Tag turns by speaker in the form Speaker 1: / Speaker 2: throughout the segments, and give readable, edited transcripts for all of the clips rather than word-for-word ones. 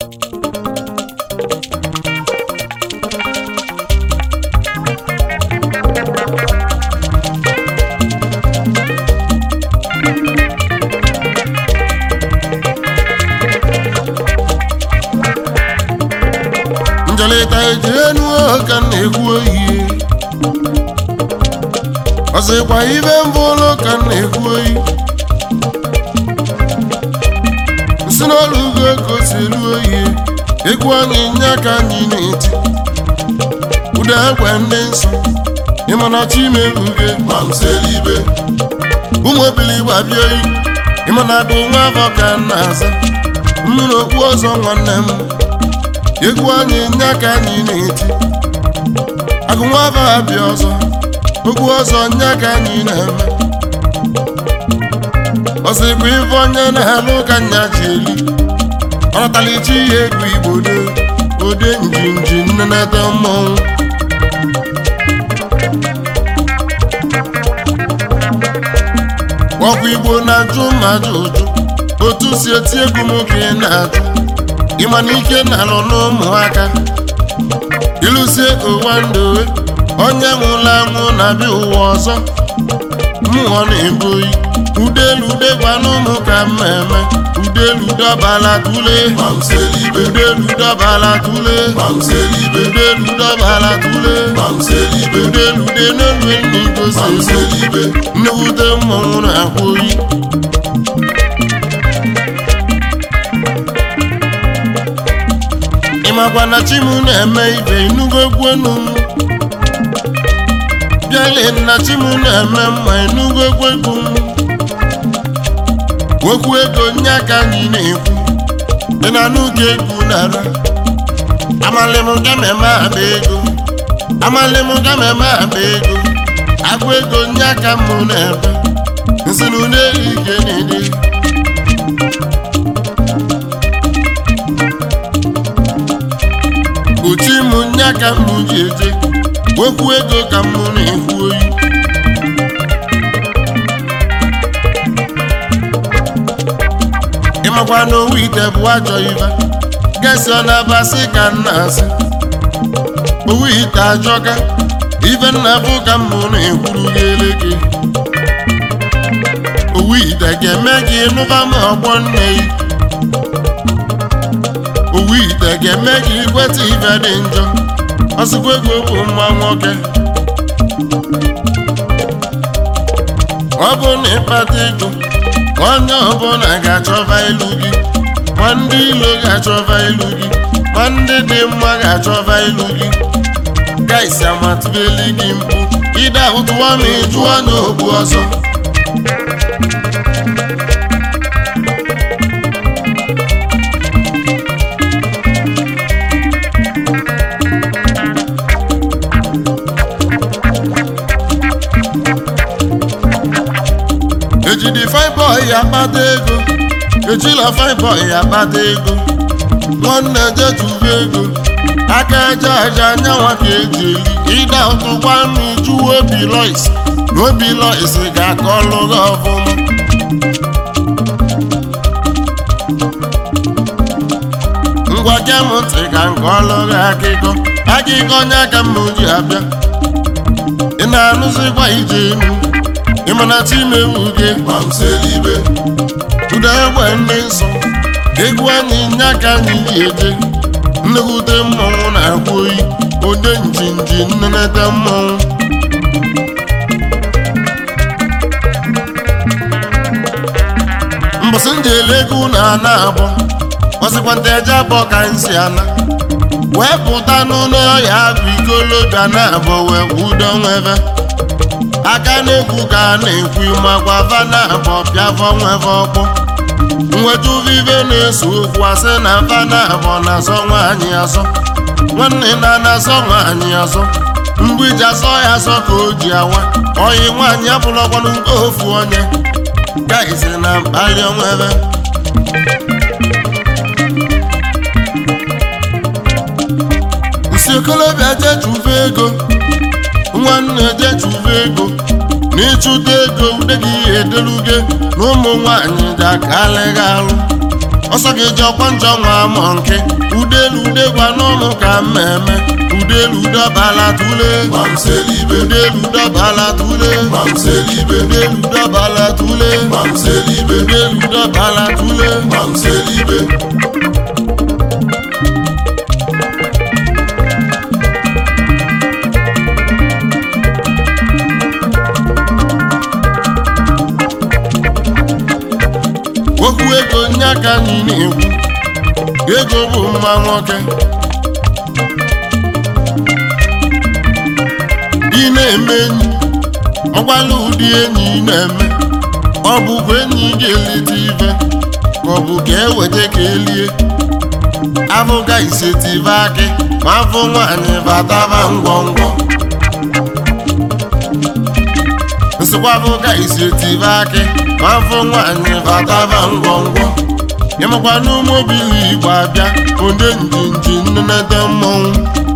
Speaker 1: njaleta ejenu ka na-ekwu oyi ọsịkwa ibe mbụlụ ka na-ekwu oyi nsi n'ọrụ ugo ka o si elu oyi egwu anyị nye ka anyị na-eti ụda egwe ndị nsọ ịmana chimebuge ma mselibe ụmụ obili gbabie oyi ịmana bụ nwa afọ ka na-aza mmiri okpu ọzọ nwanne m egwu anyị nye ka anyị na-eti agụ nwa afọ abịa ọzọ okwu ọzọ nye ka anyị na-eme ọsịkwa ife onye na-alụ ka nya ji eli ọnatalichi ihe egwu igbo ode njinji nnenete mmọnwụ ọkwa igbo na-ajụ mmadụ ụjụ otu si eti egwu m ka ị na-ajụ ịma na ike na-alụ n'ụmụaka ịlụzie ụwa ndowe onye nwụrụ anwụ na-abịa ụwa ọzọ mmụọ na-ebu oyi udelu degwa n'ụmụ ka mmemme udelu dọbala tule udelu dọbala tule udelu dọbala tule udelu de n'elu n'igosi nnewute mmọnwụ na-akwa oyi ịmakwa na chimu na-eme ibe inugo gwenu bịale na chimu na-eme mma inugo gwegwu okwu ego nye aka anyị na-ekwu dị na n'oge egwu nara amalịm gameme aba ego agụ ego nye aka mụ na-ebe nsinu n'elu ike na-ede uchi mụ nye aka mụ ji eje okwu ego ka mụ na-ekwu oyi ịmakwa n'owu ite bụ ajọ ibe gesi ọ na-abasị ka nna asị owu ite ajọka ibe nna bụ ka mụ na-ekwuru gị eleke owu ite ga-eme gị nụba ma ọgbọ nne gị owu ite ga-eme gị ikweta ibe dị njọ ọsịkwa ego bụ nwa nwoke ọ bụ na ịkpata ego onye ọbụla ga-achọba ilu gị ma ndị ilo ga-achọba ilu gị ma ndị dị mma ga-achọba ilu gị gaisi amatụbeli gị mkpu ide ahụtụwa ma ịjụ anya ogbu ọzọ ejidi fine boy akpata ego ejila fine boy akpata ego nwanne jetuba ego aka eje aja anyanwa ka eji eli ịda ụtụkwa mmiju obi lois na obi lois ga-aka ọlụ gị ọfụma ngwa gee m ntị ka nke ọlụ gị akịkọ onye aka mma ji abịa ị na-anụzikwa ije enu ịmana chimebuge ma mselibe ụda egbe ndị nsọ egwu anyị nye aka anyị ji eje nnekwute mmọnwụ na-akwa oyi ode njinji nnenete mmọnwụ mbọsị ndị elego na ana abụọ ọsịkwanta eje abụọ ka nsi ana wee pụta n'ụlọ ọhịa bụ ikolobịa na abụọ wee kwudo nwebe aka na-ekwu ka a na-ekwu makwa fana abụọ pịafọ nweve ọkpọ nweta uvive na-eso okwu asị na fana abụọ na-azọ nwaanyị azọ nwanne na-azọ nwaanyị azọ mgbe iji asọ ya asọ ka o ji awa oyi nwaanyị abụlọkwanụ nke ofu onye gaisi na mkpali onwebe nsi okolobịa jechuve ego nwanne jechuve ego n'ịchụta ego ude gị ederuge na ụmụ nwaanyị ga-akalịghị alụ ọsọ ga-eji ọkwa njọ nwa amọ nke udelu udegwa n'ọnụ ka mmemme udelu dọbala tule udelu dọbala tule udelu dọbala tule udelu dọbala tule okwu ego nye aka anyị na-ekwu ego bụ mma nwoke ị na-eme enyi ọgwala ụdị enyi ị na-eme ọ bụkwa enyi ga-elite ibe ka ọ bụ ka eweta ka elie afụga isetive akị ma afụ nwaanyị bataba ngwọngwọ nsịkwa afụga isetive akị ma afụ nwaanyị bataba ngwọngwọ ịmakwa n'ụmụbili Igbo abịa onye njinji nnenete mmọnwụ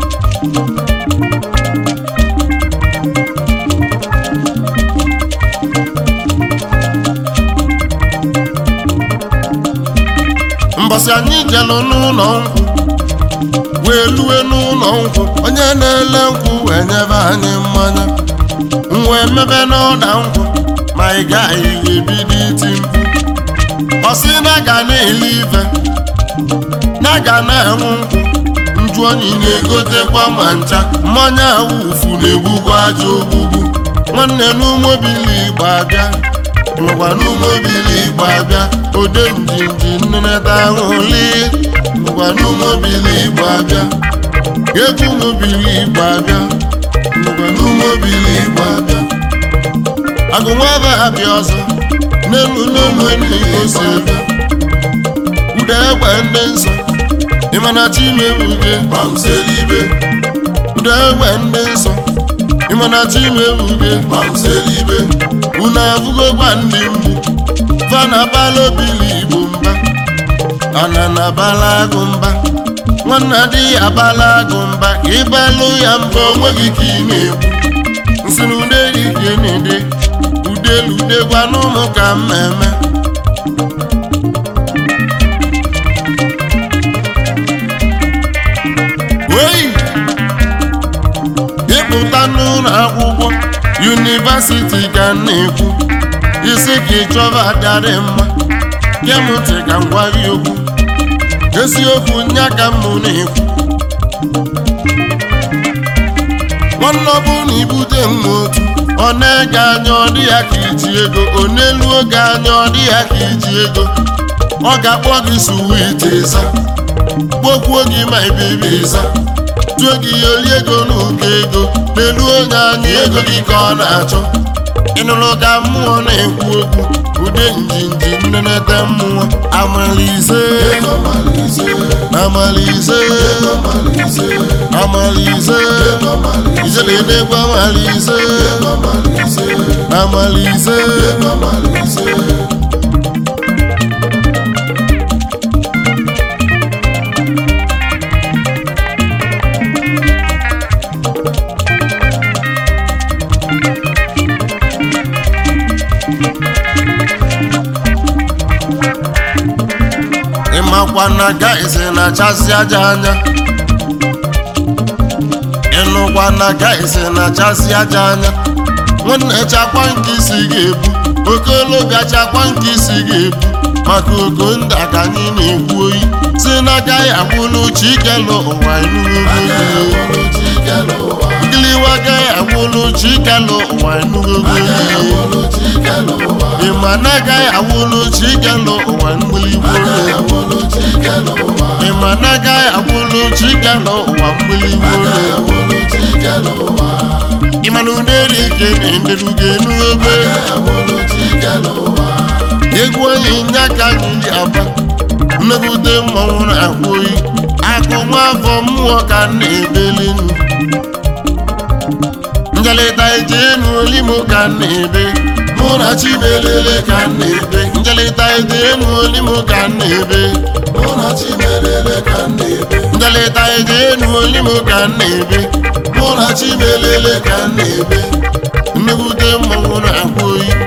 Speaker 1: mbọsị anyị jelụ n'ụlọ nkwụ wee lue n'ụlọ nkwụ onye na-ele nkwụ wee nyebe anyị mmanya wee mebe n'ọda nkwụ ma ị gaghị ebido iti mkpu ọ sị na ga na-ele ife na ga na-enwu nkwụ nju onyi na-egotekwa ma ncha mmanya awufu na-egbugbu aja ogbugbu nwanne n'ụmụbili Igbo abịa ịmakwa n'ụmụbili Igbo abịa ode njinji nneneta ahụli ịmakwa n'ụmụbili Igbo abịa egwu ụmụbili Igbo abịa ịmakwa n'ụmụbili Igbo abịa agụnwaba abịa ọzọ n'elu enyi gosi ebe ude egbe ndị nsọ ịmana chimebuge gbamselibe ude egbe ndị nsọ ịmana chimebuge gbamselibe unu abụgokwa ndị mgbu fana bala obili Igbo mba anana bala agụ mba nwanna dị ya bala agụ mba ka ịbalụ ya mba onweghị ka ị na-ekwu nsị na ude ike na-ede udelu udegwa n'ụmụ ka mmemme oyi ịpụta n'ụlọ akwụkwọ yunivasiti ka na-ekwu isi ka ịchọba adịarị mma kemụntị ka m gwa gị okwu eziokwu nya ka m na-ekwu nwanne ọ bụ na ibute m n'otu ọ na-ege anya ọ dị ya ka iji ego ọ n'elu oge anya ọ dị ya ka iji ego ọ ga-akpọ gị suwiti ịza kpokwuo gị ma ibibi ịza tụọ gị oli ego n'ụkọ ego n'elu onye anya ego gị ka ọ na-achọ ịnụrụ ka mmụọ na-ekwu okwu ude njinji nnenete mmụọ amalize amalize amalize ijelenegwu amalize amalize ịmakwa na gaịsị na-achasị aja anya ịnụkwa na gaịsị na-achasị aja anya nwanne chakwa nke isi ga-ebu okolobịa chakwa nke isi ga-ebu maka ogo ndị ka anyị na-egbu oyi si na agaghị agbụlụ chikelu ụwa ngiliwa agaghị agbụlụ chikelu ụwa enugogo ịma na agaghị agbụlụ chikelu ụwa mgbiligbo ịma na agaghị agbụlụ chikelu ụwa mgbiligbo ịma na uneri ike na-enderugo enugogo egwu onye nye aka anyị ji aba mmepụta mmọnwụ na-akwụ oyi akụ nwa afọ mmụọ ka na-ebelinu njelịta eje enu olimo ka na-ebe mụ na chimelele ka na-ebe njelịta eje enu olimo ka na-ebe mụ na chimelele ka na-ebe njelịta eje enu olimo ka na-ebe mụ na chimelele ka na-ebe mmepụta mmọnwụ na-akwụ oyi